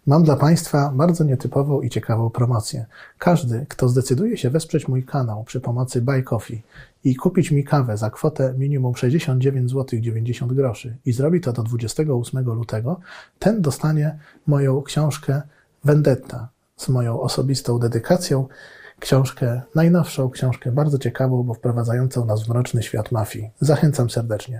Mam dla Państwa bardzo nietypową i ciekawą promocję. Każdy, kto zdecyduje się wesprzeć mój kanał przy pomocy Buy Coffee i kupić mi kawę za kwotę minimum 69,90 zł i zrobi to do 28 lutego, ten dostanie moją książkę Vendetta z moją osobistą dedykacją. Książkę najnowszą, książkę bardzo ciekawą, bo wprowadzającą nas w mroczny świat mafii. Zachęcam serdecznie.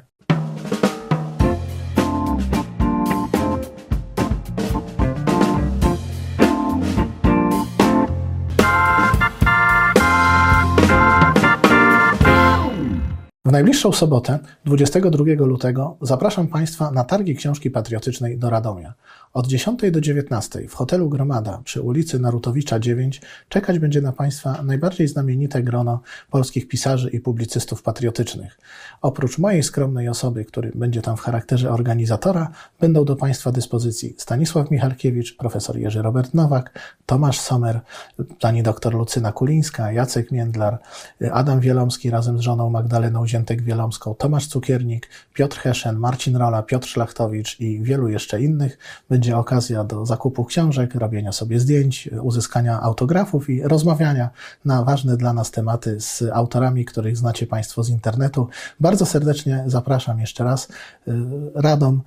W najbliższą sobotę, 22 lutego, zapraszam Państwa na Targi Książki Patriotycznej do Radomia. Od 10 do 19 w hotelu Gromada przy ulicy Narutowicza 9 czekać będzie na Państwa najbardziej znamienite grono polskich pisarzy i publicystów patriotycznych. Oprócz mojej skromnej osoby, który będzie tam w charakterze organizatora, będą do Państwa dyspozycji Stanisław Michalkiewicz, profesor Jerzy Robert Nowak, Tomasz Sommer, pani dr Lucyna Kulińska, Jacek Międlar, Adam Wielomski razem z żoną Magdaleną Ziętek-Wielomską, Tomasz Cukiernik, Piotr Heszen, Marcin Rola, Piotr Szlachtowicz i wielu jeszcze innych. Będzie okazja do zakupu książek, robienia sobie zdjęć, uzyskania autografów i rozmawiania na ważne dla nas tematy z autorami, których znacie Państwo z internetu. Bardzo serdecznie zapraszam jeszcze raz. Radom,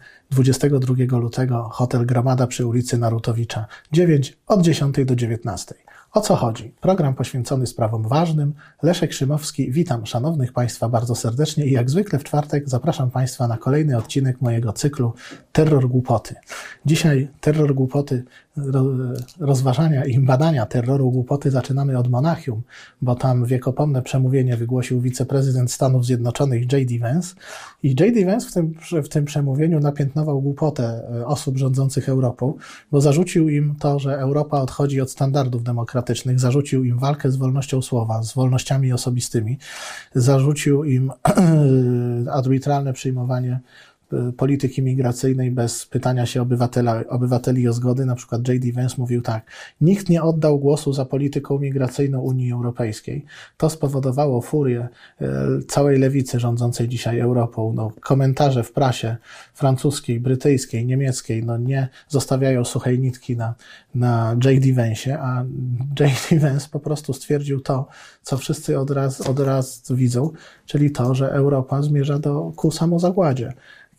22 lutego, hotel Gromada przy ulicy Narutowicza 9 od 10 do 19. O co chodzi? Program poświęcony sprawom ważnym. Leszek Szymowski, witam szanownych Państwa bardzo serdecznie i jak zwykle w czwartek zapraszam Państwa na kolejny odcinek mojego cyklu Terror Głupoty. Dzisiaj terror głupoty, rozważania i badania terroru głupoty zaczynamy od Monachium, bo tam wiekopomne przemówienie wygłosił wiceprezydent Stanów Zjednoczonych J.D. Vance i J.D. Vance w tym przemówieniu napiętnował głupotę osób rządzących Europą, bo zarzucił im to, że Europa odchodzi od standardów demokratycznych, zarzucił im walkę z wolnością słowa, z wolnościami osobistymi, zarzucił im arbitralne przyjmowanie polityki migracyjnej bez pytania się obywateli o zgody. Na przykład J.D. Vance mówił tak: nikt nie oddał głosu za polityką migracyjną Unii Europejskiej. To spowodowało furię całej lewicy rządzącej dzisiaj Europą. Komentarze w prasie francuskiej, brytyjskiej, niemieckiej nie zostawiają suchej nitki na J.D. Vance, a J.D. Vance po prostu stwierdził to, co wszyscy od razu widzą, czyli to, że Europa zmierza ku samozagładzie.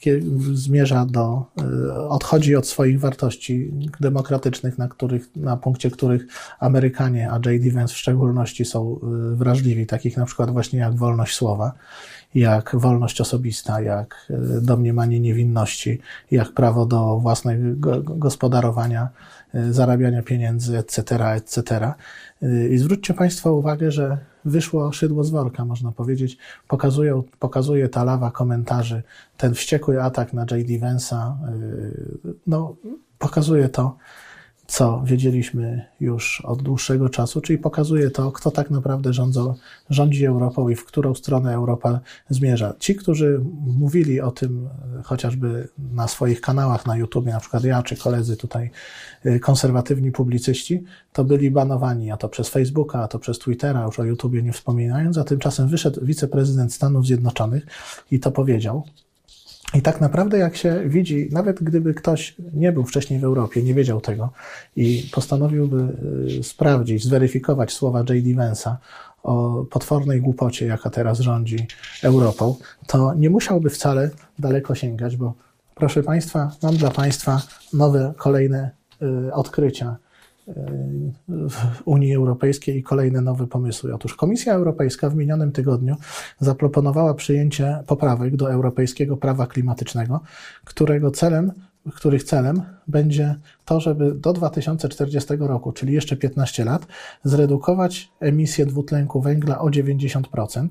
Odchodzi od swoich wartości demokratycznych, na punkcie których Amerykanie, a J.D. Vance w szczególności, są wrażliwi, takich na przykład właśnie jak wolność słowa, jak wolność osobista, jak domniemanie niewinności, jak prawo do własnego gospodarowania, zarabiania pieniędzy, etc. I zwróćcie Państwo uwagę, że wyszło szydło z worka, można powiedzieć. Pokazuje ta lawa komentarzy, ten wściekły atak na J.D. Vance'a, pokazuje to, co wiedzieliśmy już od dłuższego czasu, czyli pokazuje to, kto tak naprawdę rządzi Europą i w którą stronę Europa zmierza. Ci, którzy mówili o tym chociażby na swoich kanałach na YouTube, na przykład ja czy koledzy tutaj, konserwatywni publicyści, to byli banowani, a to przez Facebooka, a to przez Twittera, już o YouTubie nie wspominając, a tymczasem wyszedł wiceprezydent Stanów Zjednoczonych i to powiedział. I tak naprawdę jak się widzi, nawet gdyby ktoś nie był wcześniej w Europie, nie wiedział tego i postanowiłby sprawdzić, zweryfikować słowa J.D. Vance'a o potwornej głupocie, jaka teraz rządzi Europą, to nie musiałby wcale daleko sięgać, bo proszę Państwa, mam dla Państwa kolejne odkrycia w Unii Europejskiej i kolejne nowe pomysły. Otóż Komisja Europejska w minionym tygodniu zaproponowała przyjęcie poprawek do europejskiego prawa klimatycznego, których celem będzie to, żeby do 2040 roku, czyli jeszcze 15 lat, zredukować emisję dwutlenku węgla o 90%.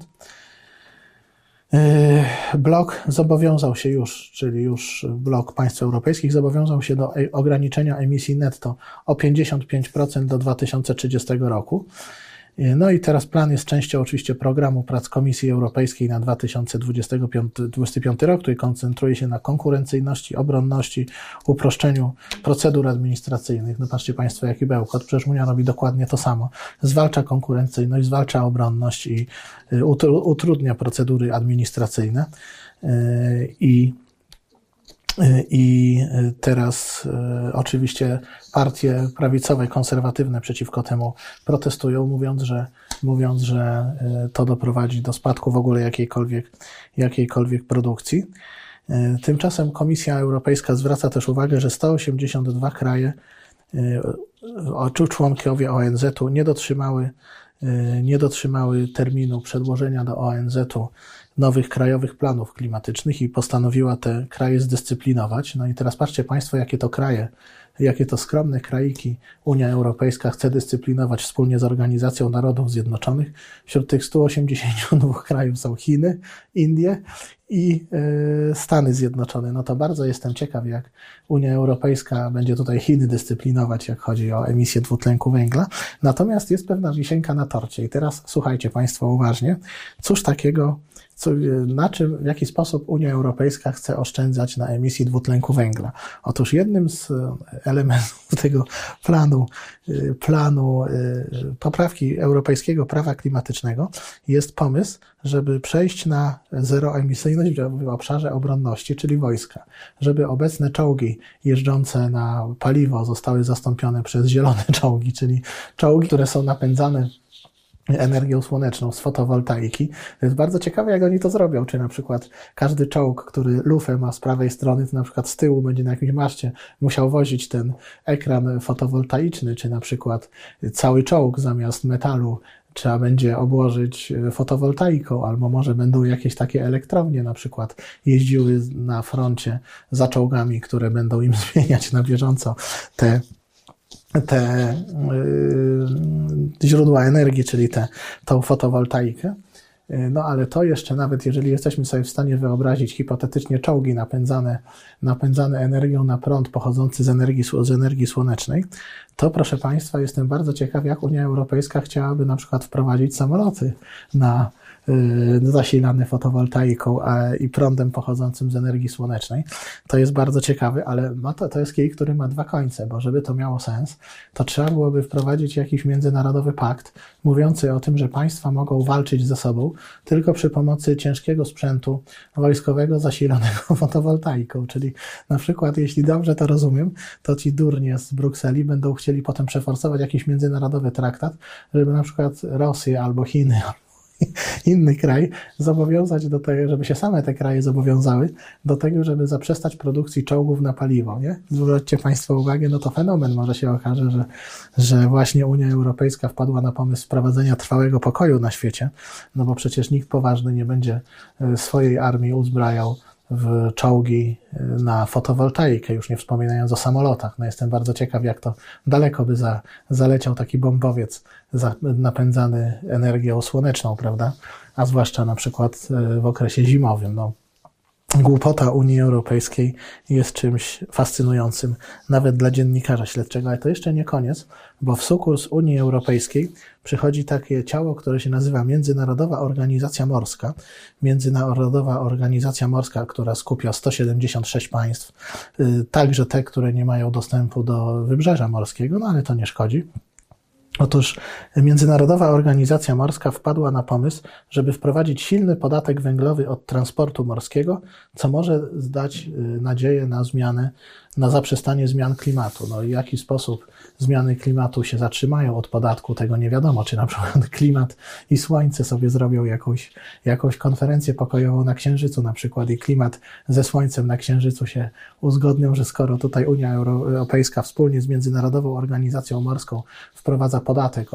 Blok zobowiązał się już blok państw europejskich zobowiązał się do ograniczenia emisji netto o 55% do 2030 roku. No i teraz plan jest częścią oczywiście programu prac Komisji Europejskiej na 2025 rok, który koncentruje się na konkurencyjności, obronności, uproszczeniu procedur administracyjnych. No patrzcie Państwo, jaki bełkot, przecież Unia robi dokładnie to samo. Zwalcza konkurencyjność, zwalcza obronność i utrudnia procedury administracyjne. I I teraz oczywiście partie prawicowe, konserwatywne przeciwko temu protestują, mówiąc, że to doprowadzi do spadku w ogóle jakiejkolwiek produkcji. Tymczasem Komisja Europejska zwraca też uwagę, że 182 kraje, członkowie ONZ-u nie dotrzymały terminu przedłożenia do ONZ-u nowych krajowych planów klimatycznych i postanowiła te kraje zdyscyplinować. No i teraz patrzcie Państwo, jakie to skromne kraiki Unia Europejska chce dyscyplinować wspólnie z Organizacją Narodów Zjednoczonych. Wśród tych 182 krajów są Chiny, Indie i Stany Zjednoczone. No to bardzo jestem ciekaw, jak Unia Europejska będzie tutaj Chiny dyscyplinować, jak chodzi o emisję dwutlenku węgla. Natomiast jest pewna wisienka na torcie. I teraz słuchajcie Państwo uważnie. Cóż takiego, w jaki sposób Unia Europejska chce oszczędzać na emisji dwutlenku węgla? Otóż jednym z elementów tego planu poprawki europejskiego prawa klimatycznego jest pomysł, żeby przejść na zeroemisyjność w obszarze obronności, czyli wojska. Żeby obecne czołgi jeżdżące na paliwo zostały zastąpione przez zielone czołgi, czyli czołgi, które są napędzane energią słoneczną z fotowoltaiki. To jest bardzo ciekawe, jak oni to zrobią. Czy na przykład każdy czołg, który lufę ma z prawej strony, to na przykład z tyłu będzie na jakimś maszcie musiał wozić ten ekran fotowoltaiczny, czy na przykład cały czołg zamiast metalu trzeba będzie obłożyć fotowoltaiką, albo może będą jakieś takie elektrownie na przykład jeździły na froncie za czołgami, które będą im zmieniać na bieżąco te źródła energii, czyli tą fotowoltaikę. No ale to jeszcze nawet, jeżeli jesteśmy sobie w stanie wyobrazić hipotetycznie czołgi napędzane energią na prąd pochodzący z energii słonecznej, to proszę Państwa, jestem bardzo ciekaw, jak Unia Europejska chciałaby na przykład wprowadzić samoloty zasilane fotowoltaiką i prądem pochodzącym z energii słonecznej. To jest bardzo ciekawe, ale to jest kij, który ma dwa końce, bo żeby to miało sens, to trzeba byłoby wprowadzić jakiś międzynarodowy pakt mówiący o tym, że państwa mogą walczyć ze sobą tylko przy pomocy ciężkiego sprzętu wojskowego zasilanego fotowoltaiką. Czyli na przykład, jeśli dobrze to rozumiem, to ci durnie z Brukseli będą chcieli potem przeforsować jakiś międzynarodowy traktat, żeby na przykład Rosję albo Chiny inny kraj zobowiązać do tego, żeby się same te kraje zobowiązały do tego, żeby zaprzestać produkcji czołgów na paliwo, nie? Zwróćcie Państwo uwagę, no to fenomen może się okaże, że właśnie Unia Europejska wpadła na pomysł wprowadzenia trwałego pokoju na świecie, no bo przecież nikt poważny nie będzie swojej armii uzbrajał w czołgi na fotowoltaikę, już nie wspominając o samolotach. No jestem bardzo ciekaw, jak to daleko by zaleciał taki bombowiec napędzany energią słoneczną, prawda? A zwłaszcza na przykład w okresie zimowym. No, głupota Unii Europejskiej jest czymś fascynującym, nawet dla dziennikarza śledczego, ale to jeszcze nie koniec, bo w sukurs Unii Europejskiej przychodzi takie ciało, które się nazywa Międzynarodowa Organizacja Morska. Międzynarodowa Organizacja Morska, która skupia 176 państw, także te, które nie mają dostępu do wybrzeża morskiego, no ale to nie szkodzi. Otóż Międzynarodowa Organizacja Morska wpadła na pomysł, żeby wprowadzić silny podatek węglowy od transportu morskiego, co może dać nadzieję na zaprzestanie zmian klimatu. No i w jaki sposób zmiany klimatu się zatrzymają od podatku, tego nie wiadomo. Czy na przykład klimat i słońce sobie zrobią jakąś konferencję pokojową na Księżycu na przykład i klimat ze słońcem na Księżycu się uzgodnią, że skoro tutaj Unia Europejska wspólnie z Międzynarodową Organizacją Morską wprowadza podatek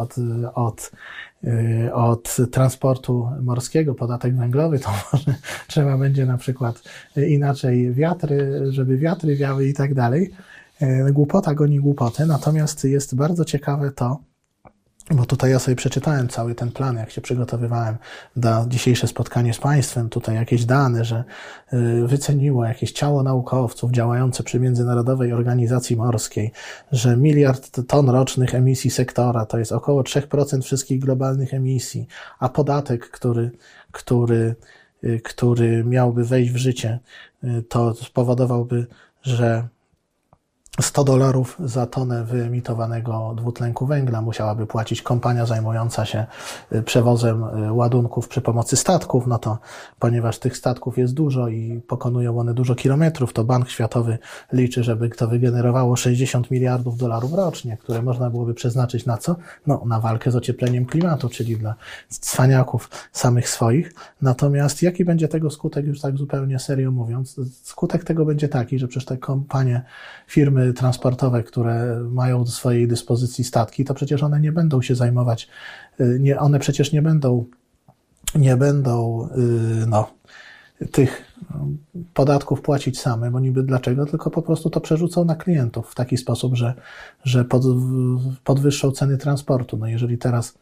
od transportu morskiego, podatek węglowy, to może trzeba będzie na przykład inaczej żeby wiatry wiały i tak dalej. Głupota goni głupotę, natomiast jest bardzo ciekawe to, bo tutaj ja sobie przeczytałem cały ten plan, jak się przygotowywałem na dzisiejsze spotkanie z Państwem, tutaj jakieś dane, że wyceniło jakieś ciało naukowców działające przy Międzynarodowej Organizacji Morskiej, że 1 miliard ton rocznych emisji sektora to jest około 3% wszystkich globalnych emisji, a podatek, który miałby wejść w życie, to spowodowałby, że $100 za tonę wyemitowanego dwutlenku węgla musiałaby płacić kompania zajmująca się przewozem ładunków przy pomocy statków, no to ponieważ tych statków jest dużo i pokonują one dużo kilometrów, to Bank Światowy liczy, żeby to wygenerowało $60 miliardów rocznie, które można byłoby przeznaczyć na co? No, na walkę z ociepleniem klimatu, czyli dla cwaniaków samych swoich. Natomiast jaki będzie tego skutek, już tak zupełnie serio mówiąc? Skutek tego będzie taki, że przecież te kompanie, firmy transportowe, które mają do swojej dyspozycji statki, to przecież one nie będą się zajmować, one przecież nie będą tych podatków płacić same, bo niby dlaczego, tylko po prostu to przerzucą na klientów w taki sposób, że podwyższą ceny transportu. No jeżeli teraz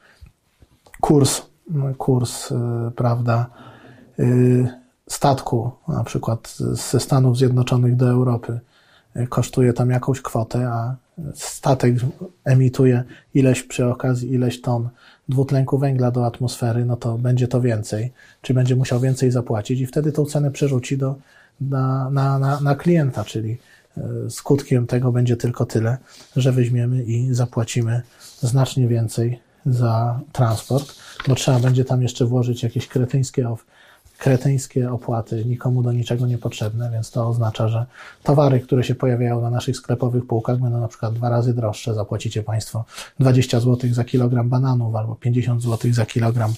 kurs, prawda, statku, na przykład ze Stanów Zjednoczonych do Europy, kosztuje tam jakąś kwotę, a statek emituje przy okazji ileś ton dwutlenku węgla do atmosfery, no to będzie to więcej, czy będzie musiał więcej zapłacić i wtedy tą cenę przerzuci na klienta, czyli skutkiem tego będzie tylko tyle, że weźmiemy i zapłacimy znacznie więcej za transport, bo trzeba będzie tam jeszcze włożyć jakieś kretyńskie opłaty, nikomu do niczego niepotrzebne, więc to oznacza, że towary, które się pojawiają na naszych sklepowych półkach, będą na przykład 2 razy droższe. Zapłacicie Państwo 20 zł za kilogram bananów albo 50 zł za kilogram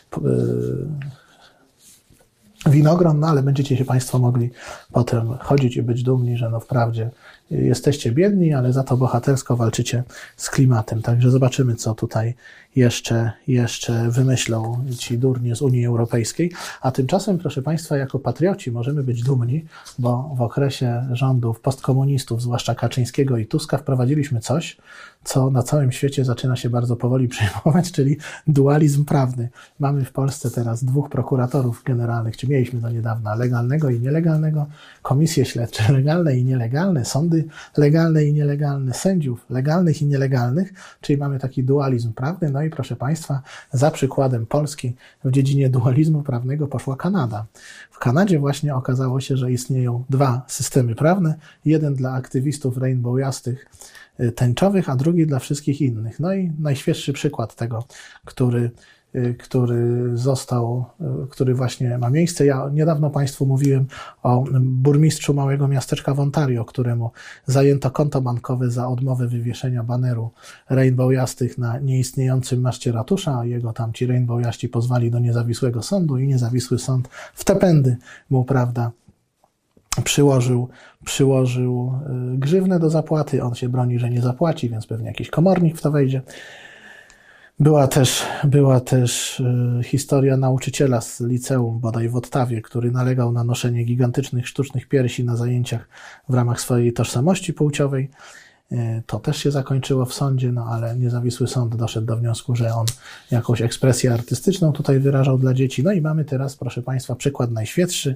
winogron, no ale będziecie się Państwo mogli potem chodzić i być dumni, że no wprawdzie jesteście biedni, ale za to bohatersko walczycie z klimatem. Także zobaczymy, co tutaj jeszcze wymyślą ci durnie z Unii Europejskiej. A tymczasem, proszę Państwa, jako patrioci możemy być dumni, bo w okresie rządów postkomunistów, zwłaszcza Kaczyńskiego i Tuska, wprowadziliśmy coś, co na całym świecie zaczyna się bardzo powoli przyjmować, czyli dualizm prawny. Mamy w Polsce teraz 2 prokuratorów generalnych, czy mieliśmy do niedawna, legalnego i nielegalnego, komisje śledcze legalne i nielegalne, sądy legalne i nielegalne, sędziów legalnych i nielegalnych, czyli mamy taki dualizm prawny. No i proszę Państwa, za przykładem Polski w dziedzinie dualizmu prawnego poszła Kanada. W Kanadzie właśnie okazało się, że istnieją 2 systemy prawne, jeden dla aktywistów rainbowjastych, tęczowych, a drugi dla wszystkich innych. No i najświeższy przykład tego, który właśnie ma miejsce. Ja niedawno Państwu mówiłem o burmistrzu małego miasteczka w Ontario, któremu zajęto konto bankowe za odmowę wywieszenia baneru rainbowjastych na nieistniejącym maszcie ratusza, a jego tam ci rainbowjaści pozwali do niezawisłego sądu i niezawisły sąd w te pędy mu, prawda, przyłożył grzywnę do zapłaty. On się broni, że nie zapłaci, więc pewnie jakiś komornik w to wejdzie. Była też historia nauczyciela z liceum, bodaj w Ottawie, który nalegał na noszenie gigantycznych sztucznych piersi na zajęciach w ramach swojej tożsamości płciowej. To też się zakończyło w sądzie, no ale niezawisły sąd doszedł do wniosku, że on jakąś ekspresję artystyczną tutaj wyrażał dla dzieci. No i mamy teraz, proszę Państwa, przykład najświeższy.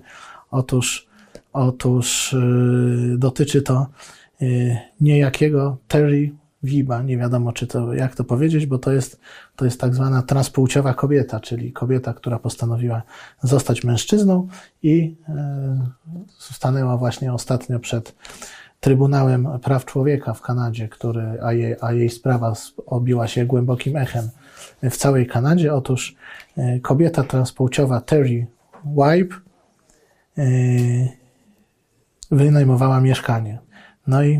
Otóż dotyczy to niejakiego Terry Wiba, nie wiadomo jak to powiedzieć, bo to jest tak zwana transpłciowa kobieta, czyli kobieta, która postanowiła zostać mężczyzną i stanęła właśnie ostatnio przed Trybunałem Praw Człowieka w Kanadzie, a jej sprawa obiła się głębokim echem w całej Kanadzie. Otóż kobieta transpłciowa Terry Wibe wynajmowała mieszkanie. No i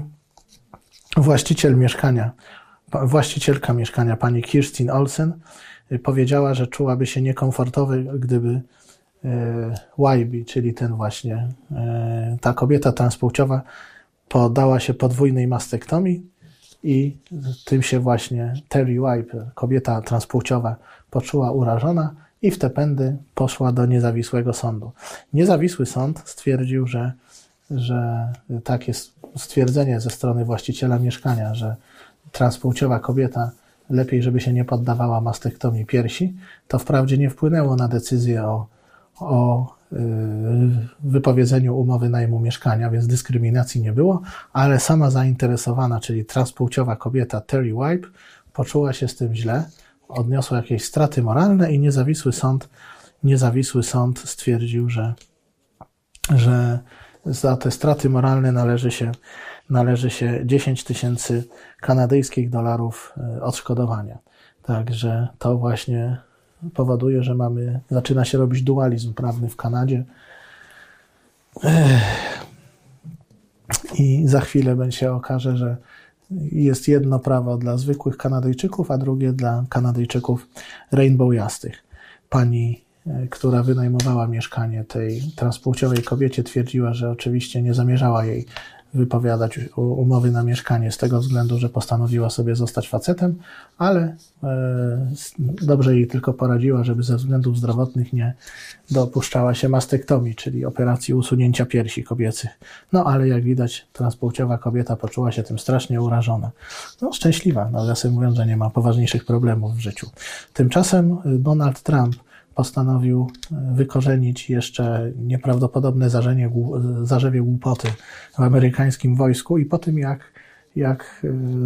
właścicielka mieszkania, pani Kirstin Olsen, powiedziała, że czułaby się niekomfortowo, gdyby Wibe, czyli ta kobieta transpłciowa, poddała się podwójnej mastektomii i tym się właśnie Terry Wibe, kobieta transpłciowa, poczuła urażona i w te pędy poszła do niezawisłego sądu. Niezawisły sąd stwierdził, że takie stwierdzenie ze strony właściciela mieszkania, że transpłciowa kobieta lepiej, żeby się nie poddawała mastektomii piersi, to wprawdzie nie wpłynęło na decyzję o wypowiedzeniu umowy najmu mieszkania, więc dyskryminacji nie było, ale sama zainteresowana, czyli transpłciowa kobieta Terry Wibe, poczuła się z tym źle, odniosła jakieś straty moralne i niezawisły sąd stwierdził, że za te straty moralne należy się 10 000 kanadyjskich dolarów odszkodowania. Także to właśnie powoduje, że zaczyna się robić dualizm prawny w Kanadzie. I za chwilę się okaże, że jest jedno prawo dla zwykłych Kanadyjczyków, a drugie dla Kanadyjczyków rainbowiastych. Pani, która wynajmowała mieszkanie tej transpłciowej kobiecie, twierdziła, że oczywiście nie zamierzała jej wypowiadać umowy na mieszkanie z tego względu, że postanowiła sobie zostać facetem, ale dobrze jej tylko poradziła, żeby ze względów zdrowotnych nie dopuszczała się mastektomii, czyli operacji usunięcia piersi kobiecych. No ale jak widać, transpłciowa kobieta poczuła się tym strasznie urażona. No szczęśliwa, nawiasem mówiąc, że nie ma poważniejszych problemów w życiu. Tymczasem Donald Trump postanowił wykorzenić jeszcze nieprawdopodobne zarzewie głupoty w amerykańskim wojsku i po tym jak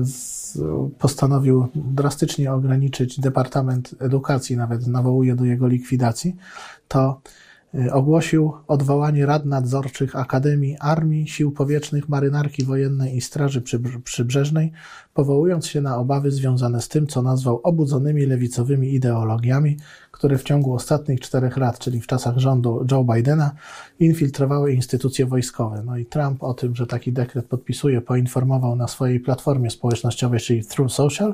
postanowił drastycznie ograniczyć Departament Edukacji, nawet nawołuje do jego likwidacji, to ogłosił odwołanie rad nadzorczych Akademii Armii, Sił Powietrznych, Marynarki Wojennej i Straży Przybrzeżnej, powołując się na obawy związane z tym, co nazwał obudzonymi lewicowymi ideologiami, które w ciągu ostatnich 4 lat, czyli w czasach rządu Joe Bidena, infiltrowały instytucje wojskowe. No i Trump o tym, że taki dekret podpisuje, poinformował na swojej platformie społecznościowej, czyli Truth Social,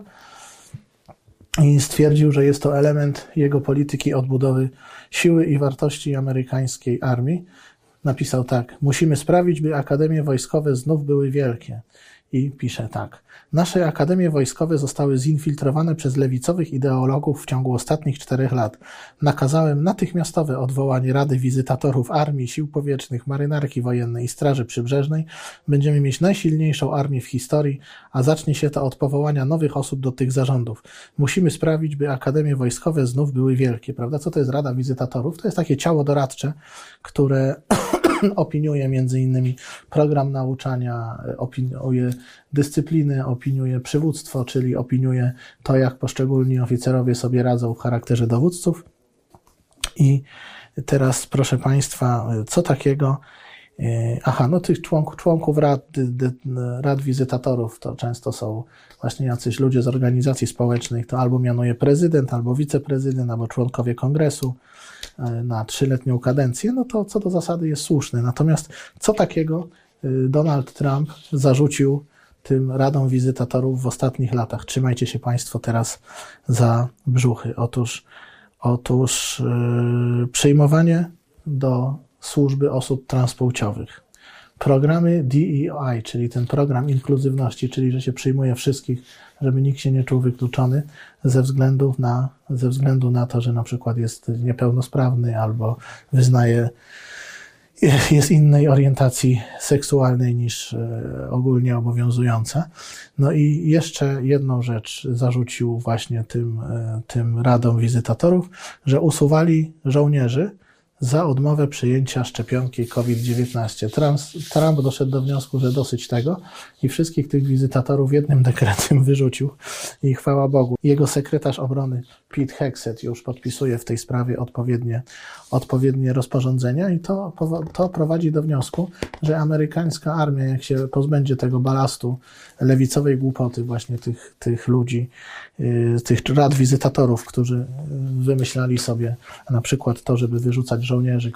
i stwierdził, że jest to element jego polityki odbudowy siły i wartości amerykańskiej armii. Napisał tak: musimy sprawić, by akademie wojskowe znów były wielkie. I pisze tak: nasze akademie wojskowe zostały zinfiltrowane przez lewicowych ideologów w ciągu ostatnich 4 lat. Nakazałem natychmiastowe odwołanie Rady Wizytatorów Armii, Sił Powietrznych, Marynarki Wojennej i Straży Przybrzeżnej. Będziemy mieć najsilniejszą armię w historii, a zacznie się to od powołania nowych osób do tych zarządów. Musimy sprawić, by akademie wojskowe znów były wielkie. Prawda? Co to jest Rada Wizytatorów? To jest takie ciało doradcze, które opiniuje między innymi program nauczania, opiniuje dyscyplinę, opiniuje przywództwo, czyli opiniuje to, jak poszczególni oficerowie sobie radzą w charakterze dowódców. I teraz, proszę Państwa, co takiego? Tych członków rad wizytatorów to często są właśnie jacyś ludzie z organizacji społecznych, to albo mianuje prezydent, albo wiceprezydent, albo członkowie kongresu na 3-letnią kadencję, no to co do zasady jest słuszne. Natomiast co takiego Donald Trump zarzucił tym radom wizytatorów w ostatnich latach? Trzymajcie się Państwo teraz za brzuchy. Otóż przyjmowanie do służby osób transpłciowych. Programy DEI, czyli ten program inkluzywności, czyli że się przyjmuje wszystkich, żeby nikt się nie czuł wykluczony ze względu na to, że na przykład jest niepełnosprawny albo jest innej orientacji seksualnej niż ogólnie obowiązująca. No i jeszcze jedną rzecz zarzucił właśnie tym radom wizytatorów, że usuwali żołnierzy za odmowę przyjęcia szczepionki COVID-19. Trump doszedł do wniosku, że dosyć tego i wszystkich tych wizytatorów jednym dekretem wyrzucił i chwała Bogu. Jego sekretarz obrony Pete Hegseth już podpisuje w tej sprawie odpowiednie rozporządzenia i to prowadzi do wniosku, że amerykańska armia, jak się pozbędzie tego balastu lewicowej głupoty właśnie tych ludzi, tych rad wizytatorów, którzy wymyślali sobie na przykład to, żeby wyrzucać żołnierzy,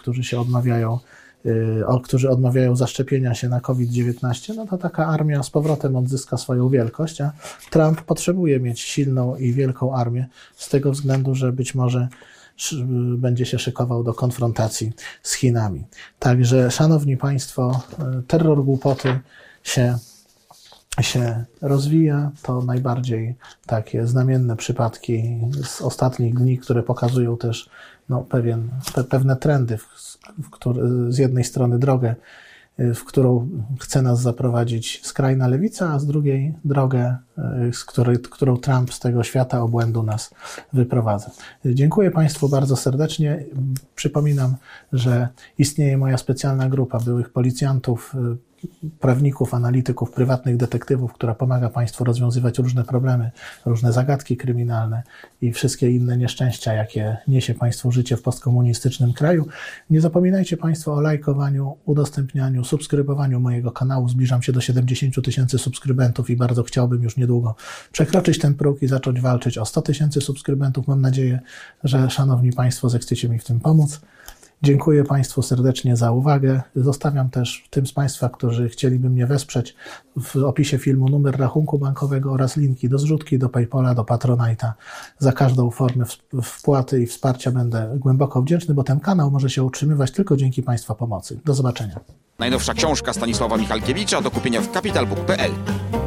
którzy odmawiają zaszczepienia się na COVID-19, no to taka armia z powrotem odzyska swoją wielkość, a Trump potrzebuje mieć silną i wielką armię z tego względu, że być może będzie się szykował do konfrontacji z Chinami. Także, szanowni Państwo, terror głupoty się rozwija. To najbardziej takie znamienne przypadki z ostatnich dni, które pokazują też pewne trendy, z jednej strony drogę, w którą chce nas zaprowadzić skrajna lewica, a z drugiej drogę, którą Trump z tego świata obłędu nas wyprowadza. Dziękuję Państwu bardzo serdecznie. Przypominam, że istnieje moja specjalna grupa byłych policjantów, prawników, analityków, prywatnych detektywów, która pomaga Państwu rozwiązywać różne problemy, różne zagadki kryminalne i wszystkie inne nieszczęścia, jakie niesie Państwu życie w postkomunistycznym kraju. Nie zapominajcie Państwo o lajkowaniu, udostępnianiu, subskrybowaniu mojego kanału. Zbliżam się do 70 000 subskrybentów i bardzo chciałbym już niedługo przekroczyć ten próg i zacząć walczyć o 100 000 subskrybentów. Mam nadzieję, że Szanowni Państwo zechcecie mi w tym pomóc. Dziękuję Państwu serdecznie za uwagę. Zostawiam też tym z Państwa, którzy chcieliby mnie wesprzeć, w opisie filmu numer rachunku bankowego oraz linki do zrzutki, do PayPala, do Patronite'a. Za każdą formę wpłaty i wsparcia będę głęboko wdzięczny, bo ten kanał może się utrzymywać tylko dzięki Państwa pomocy. Do zobaczenia. Najnowsza książka Stanisława Michalkiewicza do kupienia w capitalbook.pl.